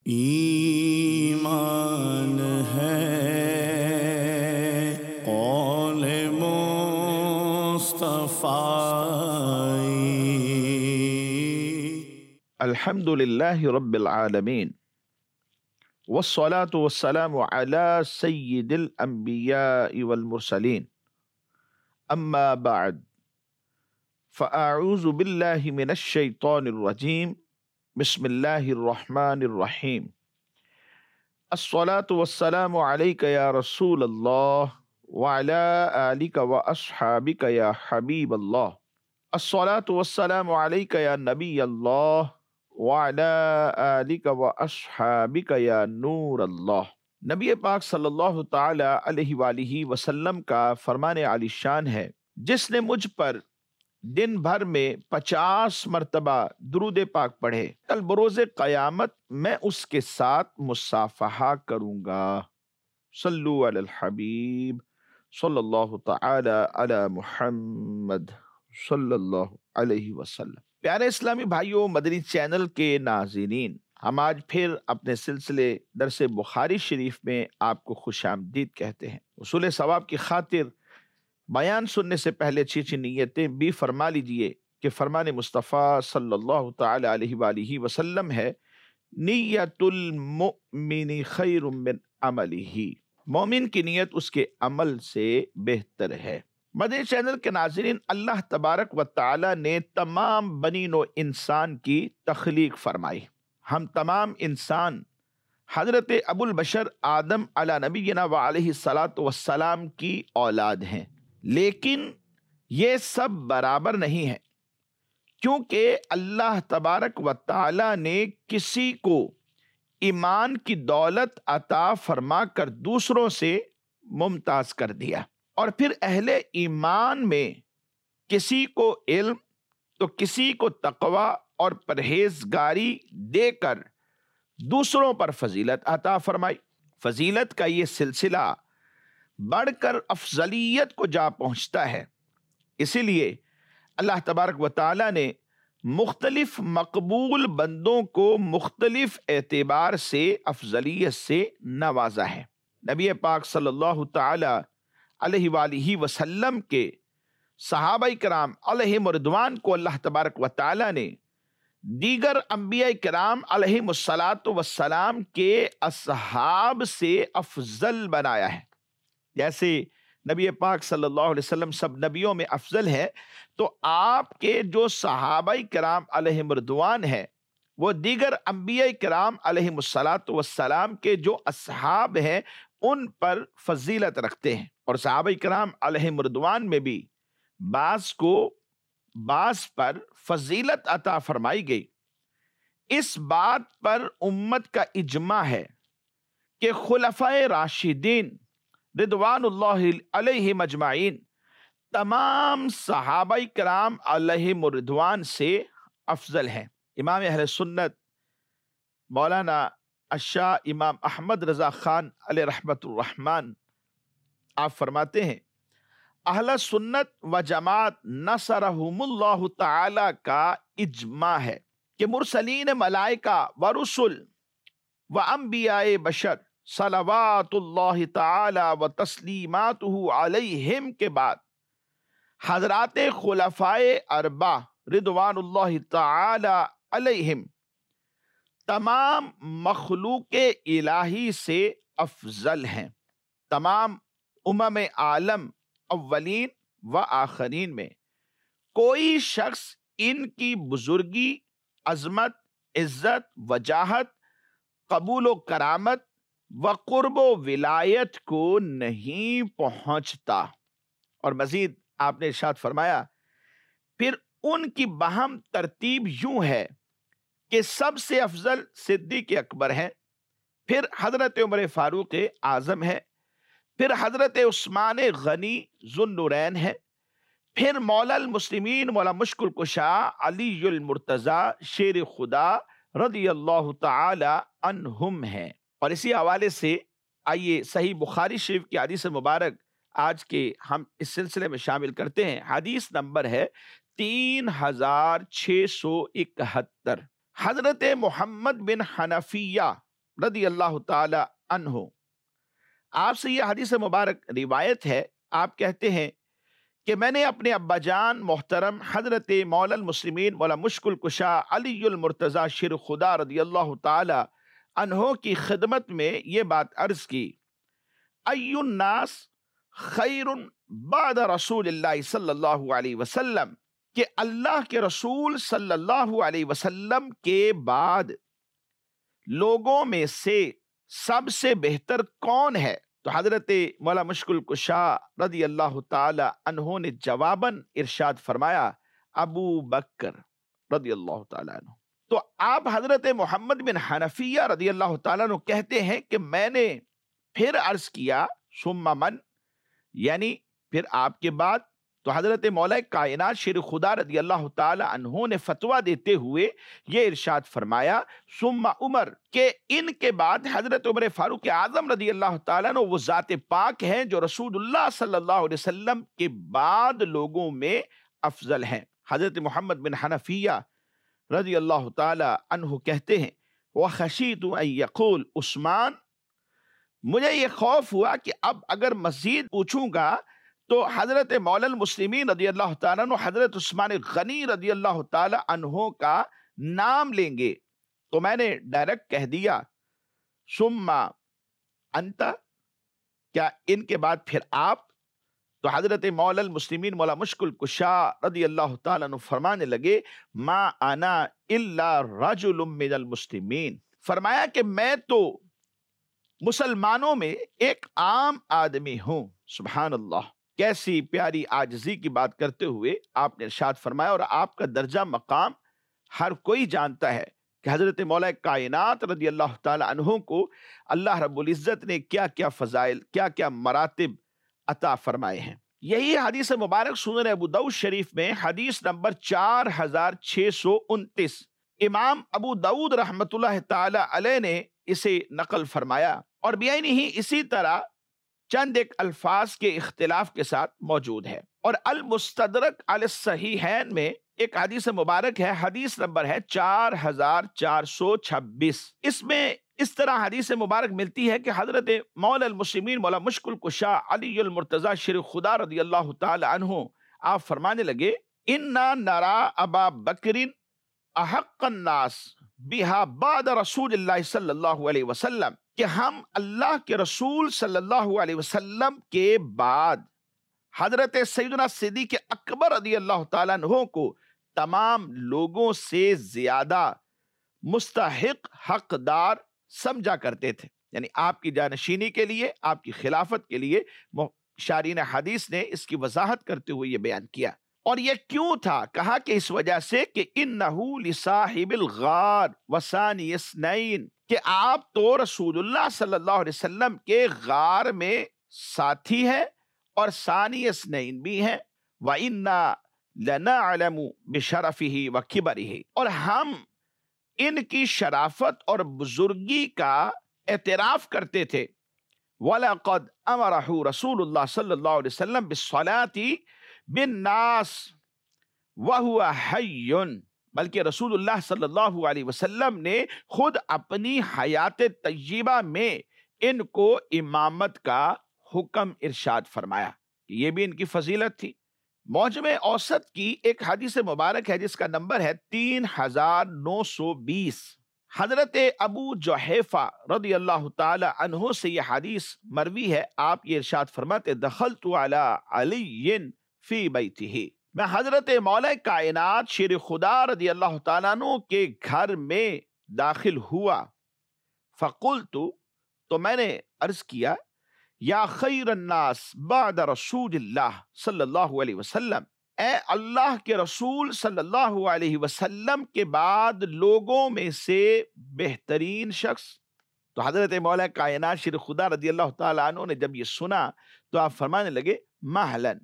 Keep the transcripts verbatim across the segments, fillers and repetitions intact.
ایمان ہے قول مصطفی۔ الحمد للہ رب العالمین والصلاة والسلام على سید الانبیاء والمرسلین اما بعد فاعوذ باللہ من الشیطان الرجیم بسم اللہ الرحمن الرحیم الصلاة والسلام علیک یا رسول اللہ وعلى آلک واصحابک یا حبیب اللہ الصلاة والسلام علیک یا نبی اللہ وعلى آلک واصحابک یا نور اللہ۔ نبی پاک صلی اللہ تعالی علیہ وآلہ وسلم کا فرمان عالی شان ہے، جس نے مجھ پر دن بھر میں پچاس مرتبہ درود پاک پڑھے، کل بروز قیامت میں اس کے ساتھ مصافحہ کروں گا۔ صلو علی الحبیب صلی اللہ تعالی علی محمد صلی اللہ علیہ وسلم۔ پیارے اسلامی بھائیوں، مدنی چینل کے ناظرین، ہم آج پھر اپنے سلسلے درس بخاری شریف میں آپ کو خوش آمدید کہتے ہیں۔ حصول ثواب کی خاطر بیان سننے سے پہلے اچھی اچھی نیتیں بھی فرما لیجئے کہ فرمان مصطفیٰ صلی اللہ تعالی علیہ وآلہ وسلم ہے، نیت المؤمن خیر من عملہ، مومن کی نیت اس کے عمل سے بہتر ہے۔ مدنی چینل کے ناظرین، اللہ تبارک و تعالی نے تمام بنی نوع انسان کی تخلیق فرمائی۔ ہم تمام انسان حضرت ابو البشر آدم علی نبینا و علیہ الصلاۃ والسلام کی اولاد ہیں، لیکن یہ سب برابر نہیں ہیں، کیونکہ اللہ تبارک و تعالی نے کسی کو ایمان کی دولت عطا فرما کر دوسروں سے ممتاز کر دیا، اور پھر اہل ایمان میں کسی کو علم تو کسی کو تقوی اور پرہیزگاری دے کر دوسروں پر فضیلت عطا فرمائی۔ فضیلت کا یہ سلسلہ بڑھ کر افضلیت کو جا پہنچتا ہے، اسی لیے اللہ تبارک و تعالی نے مختلف مقبول بندوں کو مختلف اعتبار سے افضلیت سے نوازا ہے۔ نبی پاک صلی اللہ تعالی علیہ وآلہ وسلم کے صحابہ کرام علیہم رضوان کو اللہ تبارک و تعالی نے دیگر انبیاء کرام علیہم الصلاۃ والسلام کے اصحاب سے افضل بنایا ہے۔ جیسے نبی پاک صلی اللہ علیہ وسلم سب نبیوں میں افضل ہے، تو آپ کے جو صحابہ کرام علیہم رضوان ہیں وہ دیگر انبیاء کرام علیہم الصلاۃ والسلام کے جو اصحاب ہیں ان پر فضیلت رکھتے ہیں، اور صحابہ کرام علیہم رضوان میں بھی بعض کو بعض پر فضیلت عطا فرمائی گئی۔ اس بات پر امت کا اجماع ہے کہ خلفائے راشدین رضوان اللہ علیہم اجمعین تمام صحابہ کرام علیہم رضوان سے افضل ہیں۔ امام اہل سنت مولانا الشاہ امام احمد رضا خان علیہ رحمت الرحمن آپ فرماتے ہیں، اہل سنت و جماعت نصرہم اللہ تعالی کا اجماع ہے کہ مرسلین ملائکہ و رسل و انبیاء بشر صلوات اللہ تعالی و تسلیماتہ علیہم کے بعد حضرات خلفائے اربعہ رضوان اللہ تعالی علیہم تمام مخلوق الہی سے افضل ہیں۔ تمام امم عالم اولین و آخرین میں کوئی شخص ان کی بزرگی، عظمت، عزت، وجاہت، قبول و کرامت و قرب و ولایت کو نہیں پہنچتا۔ اور مزید آپ نے ارشاد فرمایا، پھر ان کی باہم ترتیب یوں ہے کہ سب سے افضل صدیق اکبر ہیں، پھر حضرت عمر فاروق اعظم ہے، پھر حضرت عثمان غنی ذو النورین ہے، پھر مولا المسلمین مولا مشکل کشا علی المرتضی شیر خدا رضی اللہ تعالی عنہم ہیں۔ اور اسی حوالے سے آئیے صحیح بخاری شریف کی حدیث مبارک آج کے ہم اس سلسلے میں شامل کرتے ہیں۔ حدیث نمبر ہے تین ہزار چھ سو اکہتر۔ حضرت محمد بن حنفیہ رضی اللہ تعالی عنہ، آپ سے یہ حدیث مبارک روایت ہے، آپ کہتے ہیں کہ میں نے اپنے ابا جان محترم حضرت مولا المسلمین مولا مشکل کشا علی المرتضی شیر خدا رضی اللہ تعالی عنہ کی خدمت میں یہ بات عرض کی، ای الناس خیر بعد رسول اللہ صلی اللہ علیہ وسلم، کہ اللہ کے رسول صلی اللہ علیہ وسلم کے بعد لوگوں میں سے سب سے بہتر کون ہے؟ تو حضرت مولا مشکل کشا رضی اللہ تعالی عنہ نے جواباً ارشاد فرمایا، ابو بکر رضی اللہ تعالی عنہ۔ تو آپ حضرت محمد بن حنفیہ رضی اللہ تعالیٰ عنہ کہتے ہیں کہ میں نے پھر عرض کیا ثم من، یعنی پھر آپ کے بعد؟ تو حضرت مولا کائنات شیر خدا رضی اللہ تعالی عنہ نے فتویٰ دیتے ہوئے یہ ارشاد فرمایا ثم عمر، کہ ان کے بعد حضرت عمر فاروق اعظم رضی اللہ تعالیٰ عنہ وہ ذات پاک ہیں جو رسول اللہ صلی اللہ علیہ وسلم کے بعد لوگوں میں افضل ہیں۔ حضرت محمد بن حنفیہ رضی اللہ تعالی عنہ کہتے ہیں وَخَشِيتُ أَن يَقُولُ عثمان، مجھے یہ خوف ہوا کہ اب اگر مزید پوچھوں گا تو حضرت مولا المسلمین رضی اللہ تعالیٰ عنہ حضرت عثمان غنی رضی اللہ تعالیٰ عنہ کا نام لیں گے، تو میں نے ڈائریکٹ کہہ دیا ثم انت، کیا ان کے بعد پھر آپ؟ تو حضرت مولا المسلمین مولا مشکل کشا رضی اللہ تعالیٰ عنہ فرمانے لگے ما انا الا رجل من المسلمین، فرمایا کہ میں تو مسلمانوں میں ایک عام آدمی ہوں۔ سبحان اللہ، کیسی پیاری عاجزی کی بات کرتے ہوئے آپ نے ارشاد فرمایا، اور آپ کا درجہ مقام ہر کوئی جانتا ہے کہ حضرت مولا کائنات رضی اللہ تعالی عنہ کو اللہ رب العزت نے کیا کیا فضائل، کیا کیا مراتب عطا فرمائے ہیں۔ یہی حدیث مبارک سنن ابو داؤد شریف میں حدیث نمبر چار ہزار چھ سو انتیس، امام ابو داؤد رحمت اللہ تعالی علیہ نے اسے نقل فرمایا، اور بیانی ہی اسی طرح چند ایک الفاظ کے اختلاف کے ساتھ موجود ہے۔ اور المستدرک علی الصحیحین میں ایک حدیث مبارک ہے، حدیث نمبر ہے چار ہزار چار سو چھبیس، اس میں اس طرح حدیث مبارک ملتی ہے کہ حضرت مولا المسلمین مولا مشکل کشا علی المرتضی شیر خدا رضی اللہ تعالی عنہ آپ فرمانے لگے انا نرا ابا بکر احق الناس بہا بعد رسول اللہ صلی اللہ علیہ وسلم، کہ ہم اللہ کے رسول صلی اللہ علیہ وسلم کے بعد حضرت سیدنا صدیق اکبر رضی اللہ تعالیٰ عنہ کو تمام لوگوں سے زیادہ مستحق حقدار سمجھا کرتے تھے، یعنی آپ کی جانشینی کے لیے، آپ کی خلافت کے لیے شارحین حدیث نے اس کی وضاحت کرتے ہوئے یہ بیان کیا۔ اور یہ کیوں تھا؟ کہا کہ اس وجہ سے کہ انہو لصاحب الغار وثانی اثنین، کہ آپ تو رسول اللہ صلی اللہ علیہ وسلم کے غار میں ساتھی ہیں اور ثانی اثنین بھی ہیں، وَإِنَّا لَنَعْلَمُ بِشَرَفِهِ وَكِبَرِهِ، اور ہم ان کی شرافت اور بزرگی کا اعتراف کرتے تھے۔ وَلَقَدْ أَمَرَهُ رسول اللہ صلی اللہ علیہ وسلم بِالصَّلَاةِ بِالنَّاسِ وَهُوَ حَيٌّ، بلکہ رسول اللہ صلی اللہ علیہ وسلم نے خود اپنی حیات طیبہ میں ان کو امامت کا حکم ارشاد فرمایا، یہ بھی ان کی فضیلت تھی۔ معجم اوسط کی ایک حدیث مبارک ہے جس کا نمبر ہے تین ہزار نو سو بیس، حضرت ابو جحیفہ رضی اللہ تعالی عنہ سے یہ حدیث مروی ہے، آپ یہ ارشاد فرماتے دخلت علی علی فی بیتہ، میں حضرت مولا کائنات شیر خدا رضی اللہ تعالیٰ عنہ کے گھر میں داخل ہوا، فقلت، تو میں نے عرض کیا یا خیر الناس بعد رسول اللہ صلی اللہ علیہ وسلم، اے اللہ کے رسول صلی اللہ علیہ وسلم کے بعد لوگوں میں سے بہترین شخص۔ تو حضرت مولا کائنات شیر خدا رضی اللہ تعالیٰ عنہ نے جب یہ سنا تو آپ فرمانے لگے مہلن،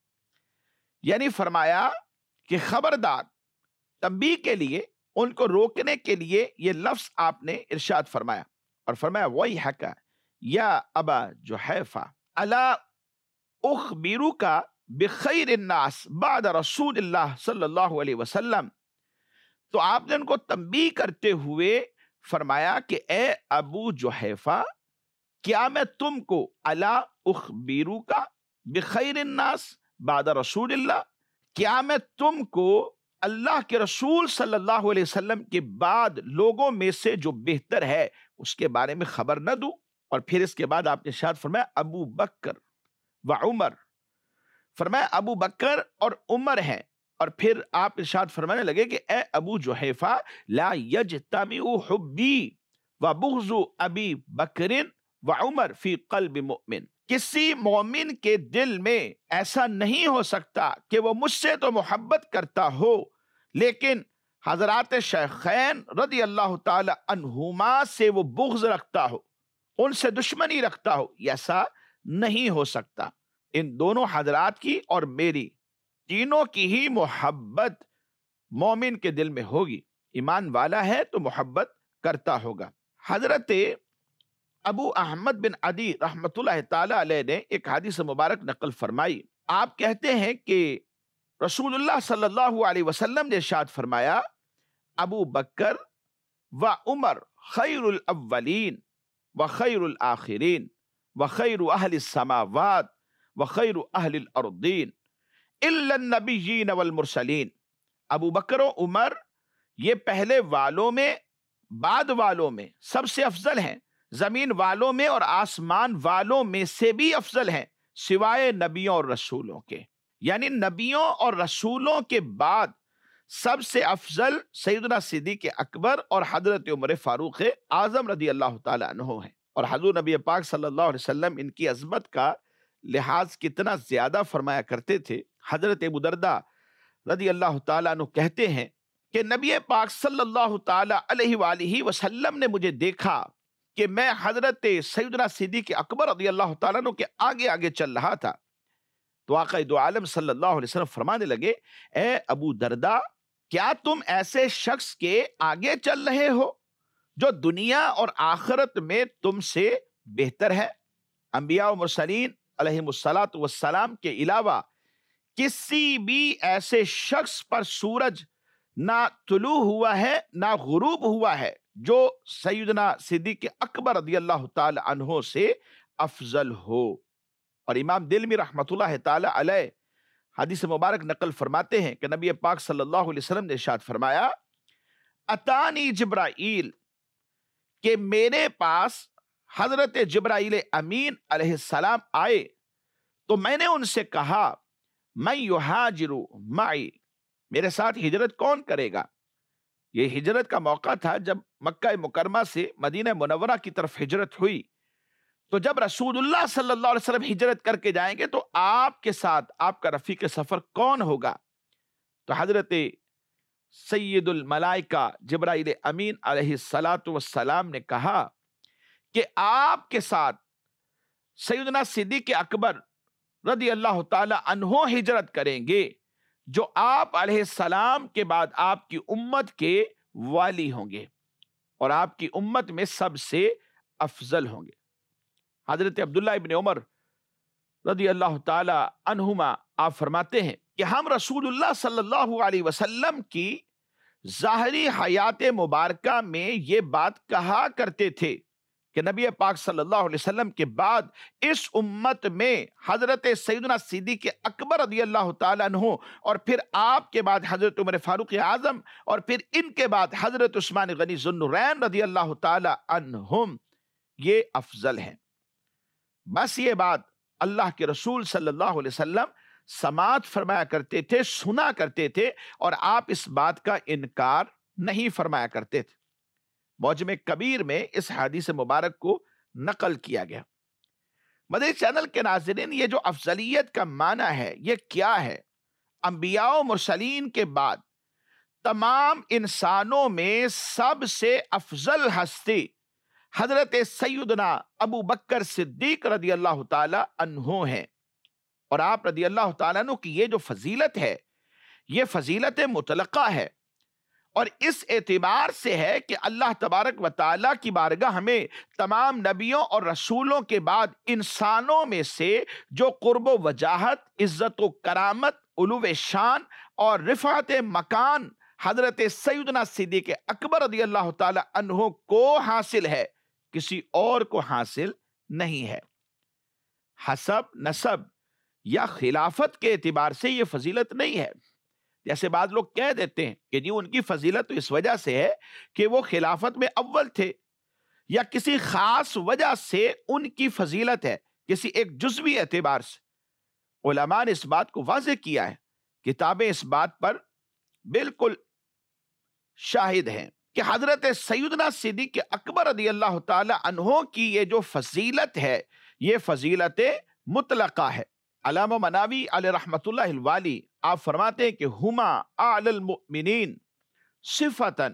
یعنی فرمایا کہ خبردار، تنبیہ کے لیے، ان کو روکنے کے لیے یہ لفظ آپ نے ارشاد فرمایا، اور فرمایا وَيْحَكَ یا ابا جحیفہ الا اخبرک بخیر الناس بعد رسول اللہ صلی اللہ علیہ وسلم، تو آپ نے ان کو تنبیہ کرتے ہوئے فرمایا کہ اے ابو جحیفہ، کیا میں تم کو الا اخبیرو کا بخیر الناس بعد رسول اللہ، کیا میں تم کو اللہ کے رسول صلی اللہ علیہ وسلم کے بعد لوگوں میں سے جو بہتر ہے اس کے بارے میں خبر نہ دوں؟ اور پھر اس کے بعد آپ نے ارشاد فرمایا ابو بکر و عمر، فرمایا ابو بکر اور عمر ہیں، اور پھر آپ ارشاد فرمانے لگے کہ اے ابو جحیفہ، لا یجتمع حبی و بغض ابی بکر و عمر فی قلب مؤمن، کسی مومن کے دل میں ایسا نہیں ہو سکتا کہ وہ مجھ سے تو محبت کرتا ہو لیکن حضرات شیخین رضی اللہ تعالی عنہما سے وہ بغض رکھتا ہو، ان سے دشمنی رکھتا ہو، ایسا نہیں ہو سکتا۔ ان دونوں حضرات کی اور میری تینوں کی ہی محبت مومن کے دل میں ہوگی، ایمان والا ہے تو محبت کرتا ہوگا۔ حضرت ابو احمد بن عدی رحمت اللہ تعالی علیہ نے ایک حدیث مبارک نقل فرمائی، آپ کہتے ہیں کہ رسول اللہ صلی اللہ علیہ وسلم نے ارشاد فرمایا ابو بکر و عمر خیر الاولین و خیر الآخرین و خیر اہل السماوات و خیر اہل الارضین الا النبیین والمرسلین، ابو بکر و عمر یہ پہلے والوں میں بعد والوں میں سب سے افضل ہیں، زمین والوں میں اور آسمان والوں میں سے بھی افضل ہیں سوائے نبیوں اور رسولوں کے، یعنی نبیوں اور رسولوں کے بعد سب سے افضل سیدنا صدیق اکبر اور حضرت عمر فاروق اعظم رضی اللہ تعالی عنہ ہیں۔ اور حضور نبی پاک صلی اللہ علیہ وسلم ان کی عظمت کا لحاظ کتنا زیادہ فرمایا کرتے تھے، حضرت ابو درداء رضی اللہ تعالیٰ عنہ کہتے ہیں کہ نبی پاک صلی اللہ تعالیٰ علیہ وآلہ وسلم نے مجھے دیکھا کہ میں حضرت سیدنا صدیق اکبر رضی اللہ تعالیٰ عنہ کے آگے آگے چل رہا تھا، تو آقا دو عالم صلی اللہ علیہ وسلم فرمانے لگے اے ابو درداء، کیا تم ایسے شخص کے آگے چل رہے ہو جو دنیا اور آخرت میں تم سے بہتر ہے؟ انبیاء و مرسلین علیہم الصلاۃ والسلام کے علاوہ کسی بھی ایسے شخص پر سورج نہ طلوع ہوا ہے نہ غروب ہوا ہے جو سیدنا صدیق اکبر رضی اللہ تعالی عنہ سے افضل ہو۔ اور امام دلمی رحمت اللہ تعالی علیہ حدیث مبارک نقل فرماتے ہیں کہ نبی پاک صلی اللہ علیہ وسلم نے ارشاد فرمایا اتانی جبرائیل، کہ میرے پاس حضرت جبرائیل امین علیہ السلام آئے تو میں نے ان سے کہا من یہاجر معی، میرے ساتھ ہجرت کون کرے گا؟ یہ ہجرت کا موقع تھا جب مکہ مکرمہ سے مدینہ منورہ کی طرف ہجرت ہوئی، تو جب رسول اللہ صلی اللہ علیہ وسلم ہجرت کر کے جائیں گے تو آپ کے ساتھ آپ کا رفیق سفر کون ہوگا؟ تو حضرت سید الملائکہ جبرائیل امین علیہ الصلاۃ والسلام نے کہا کہ آپ کے ساتھ سیدنا صدیق اکبر رضی اللہ تعالی عنہ ہجرت کریں گے جو آپ علیہ السلام کے بعد آپ کی امت کے والی ہوں گے اور آپ کی امت میں سب سے افضل ہوں گے۔ حضرت عبداللہ ابن عمر رضی اللہ تعالی عنہما آپ فرماتے ہیں کہ ہم رسول اللہ صلی اللہ علیہ وسلم کی ظاہری حیات مبارکہ میں یہ بات کہا کرتے تھے کہ نبی پاک صلی اللہ علیہ وسلم کے بعد اس امت میں حضرت سیدنا صدیق اکبر رضی اللہ تعالیٰ عنہ اور پھر آپ کے بعد حضرت عمر فاروق اعظم اور پھر ان کے بعد حضرت عثمان غنی ذو النورین رضی اللہ تعالیٰ عنہم یہ افضل ہیں۔ بس یہ بات اللہ کے رسول صلی اللہ علیہ وسلم سماعت فرمایا کرتے تھے، سنا کرتے تھے، اور آپ اس بات کا انکار نہیں فرمایا کرتے تھے۔ معجم کبیر میں اس حدیث مبارک کو نقل کیا گیا۔ مدنی چینل کے ناظرین، یہ جو افضلیت کا معنی ہے یہ کیا ہے؟ انبیاء و مرسلین کے بعد تمام انسانوں میں سب سے افضل ہستی حضرت سیدنا ابو بکر صدیق رضی اللہ تعالی عنہ ہیں، اور آپ رضی اللہ تعالیٰ عنہ کی یہ جو فضیلت ہے یہ فضیلت مطلقہ ہے، اور اس اعتبار سے ہے کہ اللہ تبارک و تعالیٰ کی بارگاہ ہمیں تمام نبیوں اور رسولوں کے بعد انسانوں میں سے جو قرب و وجاہت، عزت و کرامت، علو شان اور رفعت مکان حضرت سیدنا صدیق اکبر رضی اللہ تعالی عنہ کو حاصل ہے، کسی اور کو حاصل نہیں ہے۔ حسب، نسب یا خلافت کے اعتبار سے یہ فضیلت نہیں ہے۔ جیسے بعض لوگ کہہ دیتے ہیں کہ جی ان کی فضیلت تو اس وجہ سے ہے کہ وہ خلافت میں اول تھے، یا کسی خاص وجہ سے ان کی فضیلت ہے، کسی ایک جزوی اعتبار سے۔ علماء نے اس بات کو واضح کیا ہے، کتابیں اس بات پر بالکل شاہد ہیں کہ حضرت سیدنا صدیق اکبر رضی اللہ تعالی عنہ کی یہ جو فضیلت ہے، یہ فضیلت مطلقہ ہے۔ علامہ مناوی علیہ رحمت اللہ الوالی آپ فرماتے ہیں کہ ہما اعلی المؤمنین صفتاً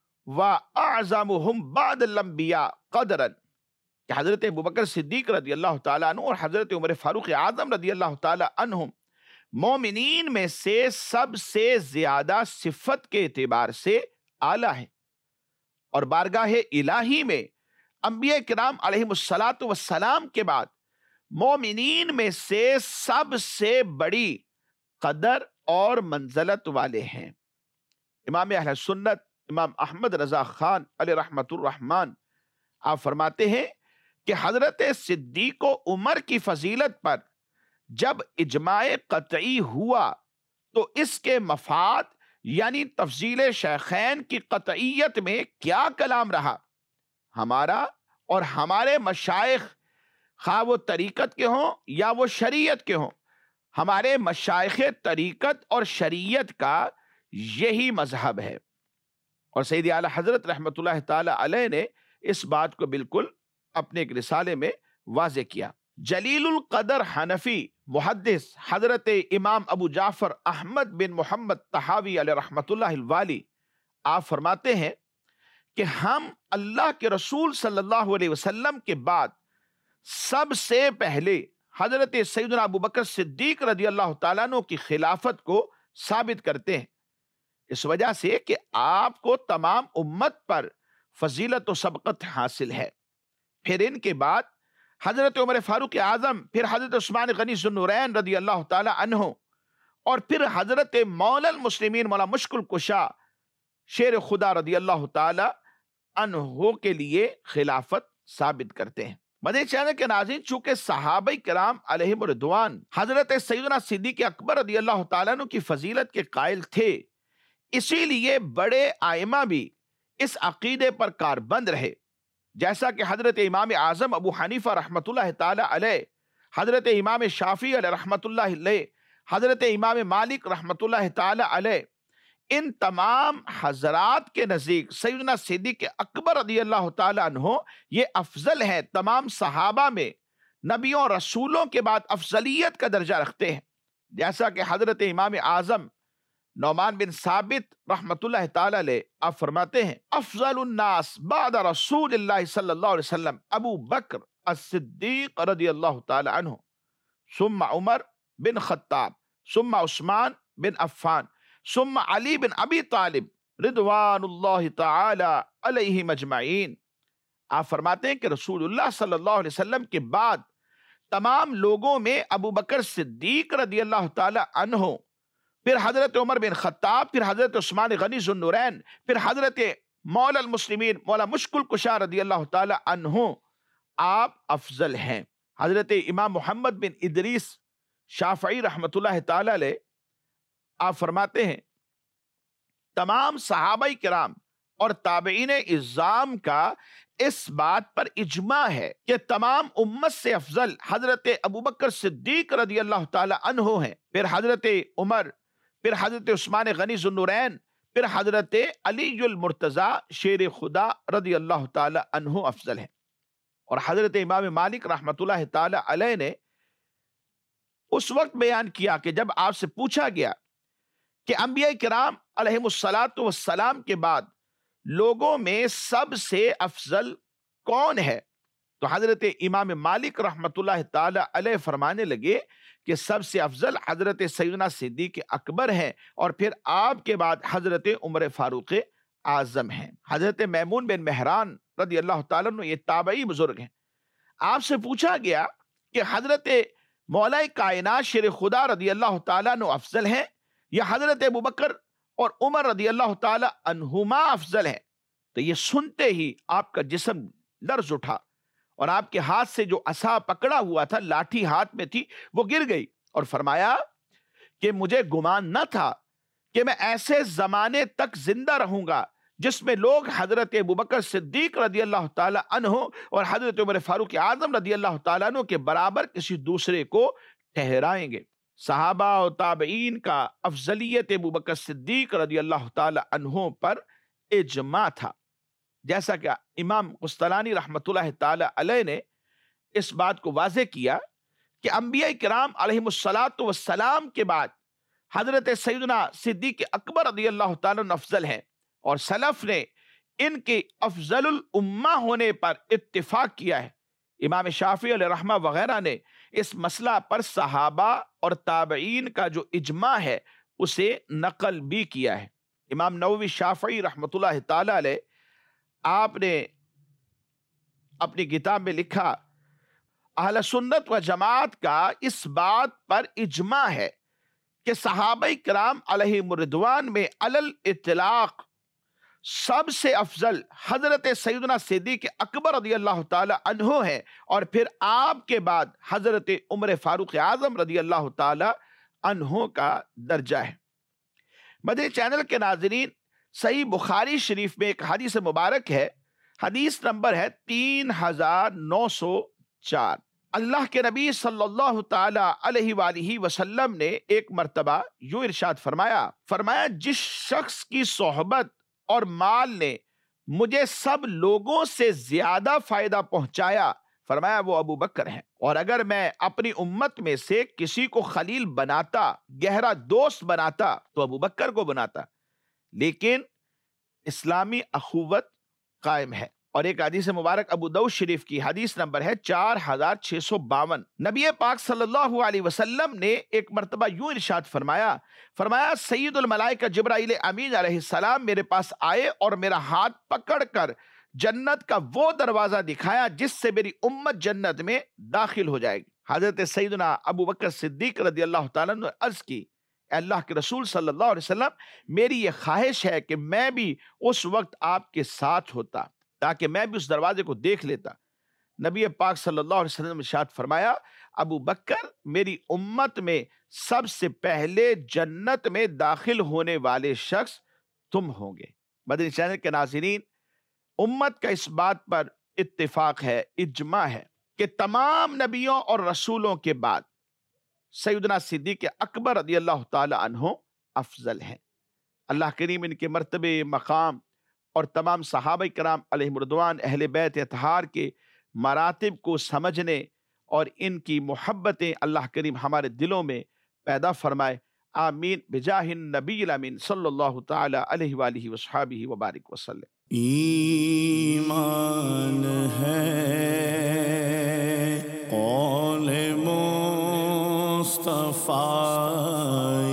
واعظمہم بعد الانبیاء قدراً، کہ حضرت ابوبکر صدیق رضی اللہ تعالیٰ عنہ اور حضرت عمر فاروق اعظم رضی اللہ تعالیٰ عنہم مومنین میں سے سب سے زیادہ صفت کے اعتبار سے اعلیٰ ہے، اور بارگاہ الہی میں انبیاء کرام علیہم الصلاۃ والسلام کے بعد مومنین میں سے سب سے بڑی قدر اور منزلت والے ہیں۔ امام اہل سنت امام احمد رضا خان علیہ رحمت الرحمن آپ فرماتے ہیں کہ حضرت صدیق و عمر کی فضیلت پر جب اجماع قطعی ہوا تو اس کے مفاد یعنی تفضیل شیخین کی قطعیت میں کیا کلام رہا؟ ہمارا اور ہمارے مشائخ خواہ وہ طریقت کے ہوں یا وہ شریعت کے ہوں، ہمارے مشائخ طریقت اور شریعت کا یہی مذہب ہے۔ اور سید اعلیٰ حضرت رحمت اللہ تعالی علیہ نے اس بات کو بالکل اپنے ایک رسالے میں واضح کیا۔ جلیل القدر حنفی محدث حضرت امام ابو جعفر احمد بن محمد طحاوی علیہ رحمت اللہ الوالی آپ فرماتے ہیں کہ ہم اللہ کے رسول صلی اللہ علیہ وسلم کے بعد سب سے پہلے حضرت سیدنا ابوبکر صدیق رضی اللہ تعالیٰ عنہ کی خلافت کو ثابت کرتے ہیں، اس وجہ سے کہ آپ کو تمام امت پر فضیلت و سبقت حاصل ہے۔ پھر ان کے بعد حضرت عمر فاروق اعظم، پھر حضرت عثمان غنی ذو النورین رضی اللہ تعالی عنہ، اور پھر حضرت مولا المسلمین مولا مشکل کشا شیر خدا رضی اللہ تعالی عنہ کے لیے خلافت ثابت کرتے ہیں۔ مدنی چینل کے ناظرین، چونکہ صحابہ کرام علیہم رضوان حضرت سیدنا صدیق اکبر رضی اللہ تعالیٰ عنہ کی فضیلت کے قائل تھے، اسی لیے بڑے ائمہ بھی اس عقیدے پر کاربند رہے، جیسا کہ حضرت امام اعظم ابو حنیفہ رحمت اللہ تعالی علیہ، حضرت امام شافعی علیہ رحمت اللہ علیہ، حضرت امام مالک رحمت اللہ تعالی علیہ، ان تمام حضرات کے نزدیک سیدنا صدیق اکبر رضی اللہ تعالی عنہ یہ افضل ہیں، تمام صحابہ میں نبیوں اور رسولوں کے بعد افضلیت کا درجہ رکھتے ہیں، جیسا کہ حضرت امام اعظم نعمان بن ثابت رحمت اللہ تعالی علیہ آپ فرماتے ہیں افضل الناس بعد رسول اللہ صلی اللہ علیہ وسلم ابو بکر الصدیق رضی اللہ تعالی عنہ، ثم عمر بن خطاب، ثم عثمان بن عفان، ثم علی بن ابی طالب رضوان اللہ تعالی علیہم اجمعین۔ آپ فرماتے ہیں کہ رسول اللہ صلی اللہ علیہ وسلم کے بعد تمام لوگوں میں ابو بکر صدیق رضی اللہ تعالی عنہ، پھر حضرت عمر بن خطاب، پھر حضرت عثمان غنی ذو النورین، پھر حضرت مولا المسلمین مولا مشکل کشا رضی اللہ تعالی عنہ آپ افضل ہیں۔ حضرت امام محمد بن ادریس شافعی رحمت اللہ تعالی علیہ آپ فرماتے ہیں تمام صحابہ کرام اور تابعین اعظام کا اس بات پر اجماع ہے کہ تمام امت سے افضل حضرت ابوبکر صدیق رضی اللہ تعالی عنہ ہیں، پھر حضرت عمر، پھر حضرت عثمان غنی ذو النورین، پھر حضرت علی المرتضی شیر خدا رضی اللہ تعالی عنہ افضل ہیں۔ اور حضرت امام مالک رحمت اللہ تعالی علیہ نے اس وقت بیان کیا کہ جب آپ سے پوچھا گیا کہ انبیاء کرام علیہم الصلاۃ والسلام کے بعد لوگوں میں سب سے افضل کون ہے، تو حضرت امام مالک رحمت اللہ تعالی علیہ فرمانے لگے کہ سب سے افضل حضرت سیدنا صدیق اکبر ہیں، اور پھر آپ کے بعد حضرت عمر فاروق اعظم ہیں۔ حضرت میمون بن مہران رضی اللہ تعالیٰ عنہ یہ تابعی بزرگ ہیں، آپ سے پوچھا گیا کہ حضرت مولا کائنات شیر خدا رضی اللہ تعالیٰ عنہ افضل ہیں یا حضرت ابوبکر اور عمر رضی اللہ تعالی عنہما افضل ہیں۔ تو یہ سنتے ہی آپ کا جسم لرز اٹھا اور آپ کے ہاتھ سے جو عصا پکڑا ہوا تھا، لاٹھی ہاتھ میں تھی، وہ گر گئی، اور فرمایا کہ مجھے گمان نہ تھا کہ میں ایسے زمانے تک زندہ رہوں گا جس میں لوگ حضرت ابوبکر صدیق رضی اللہ تعالی عنہ اور حضرت عمر فاروق اعظم رضی اللہ تعالیٰ عنہ کے برابر کسی دوسرے کو ٹھہرائیں گے۔ صحابہ و تابعین کا افضلیت ابوبکر صدیق رضی اللہ تعالی عنہ پر اجماع تھا، جیسا کہ امام قسطلانی رحمۃ اللہ تعالی علیہ نے اس بات کو واضح کیا کہ انبیاء کرام علیہم الصلاۃ والسلام کے بعد حضرت سیدنا صدیق اکبر رضی اللہ تعالیٰ عنہ افضل ہیں، اور سلف نے ان کے افضل الامہ ہونے پر اتفاق کیا ہے۔ امام شافعی علیہ رحمہ وغیرہ نے اس مسئلہ پر صحابہ اور تابعین کا جو اجماع ہے اسے نقل بھی کیا ہے۔ امام نووی شافعی رحمۃ اللہ تعالی علیہ، آپ نے اپنی کتاب میں لکھا، اہل سنت و جماعت کا اس بات پر اجماع ہے کہ صحابہ کرام علیہم الرضوان میں علل اطلاق سب سے افضل حضرت سیدنا صدیق اکبر رضی اللہ تعالی عنہ ہیں، اور پھر آپ کے بعد حضرت عمر فاروق اعظم رضی اللہ تعالی عنہ کا درجہ ہے۔ مدنی چینل کے ناظرین، صحیح بخاری شریف میں ایک حدیث مبارک ہے، حدیث نمبر ہے تین ہزار نو سو چار۔ اللہ کے نبی صلی اللہ تعالی علیہ وآلہ وسلم نے ایک مرتبہ یوں ارشاد فرمایا فرمایا جس شخص کی صحبت اور مال نے مجھے سب لوگوں سے زیادہ فائدہ پہنچایا، فرمایا وہ ابو بکر ہیں، اور اگر میں اپنی امت میں سے کسی کو خلیل بناتا، گہرا دوست بناتا، تو ابو بکر کو بناتا۔ لیکن اسلامی اخوت قائم ہے۔ اور ایک حدیث مبارک ابو داؤد شریف کی حدیث نمبر ہے چار ہزار چھ سو باون۔ نبی پاک صلی اللہ علیہ وسلم نے ایک مرتبہ یوں ارشاد فرمایا فرمایا سید الملائکہ جبرائیل امین علیہ السلام میرے پاس آئے اور میرا ہاتھ پکڑ کر جنت کا وہ دروازہ دکھایا جس سے میری امت جنت میں داخل ہو جائے گی۔ حضرت سیدنا ابو بکر صدیق رضی اللہ تعالیٰ نے عرض کی، اے اللہ کے رسول صلی اللہ علیہ وسلم، میری یہ خواہش ہے کہ میں بھی اس وقت آپ کے ساتھ ہوتا تاکہ میں بھی اس دروازے کو دیکھ لیتا۔ نبی پاک صلی اللہ علیہ وسلم نے ارشاد فرمایا، ابو بکر میری امت میں سب سے پہلے جنت میں داخل ہونے والے شخص تم ہوں گے۔ مدنی چینل کے ناظرین، امت کا اس بات پر اتفاق ہے، اجماع ہے کہ تمام نبیوں اور رسولوں کے بعد سیدنا صدیق اکبر رضی اللہ تعالی عنہ افضل ہیں۔ اللہ کریم ان کے مرتبے، مقام اور تمام صحابہ کرام علیہم رضوان، اہل بیت اطہار کے مراتب کو سمجھنے اور ان کی محبتیں اللہ کریم ہمارے دلوں میں پیدا فرمائے۔ آمین بجاہ النبی الامین صلی اللہ تعالی علیہ وآلہ وصحبہ وبارک وسلم۔ ایمان ہے قول مصطفیٰ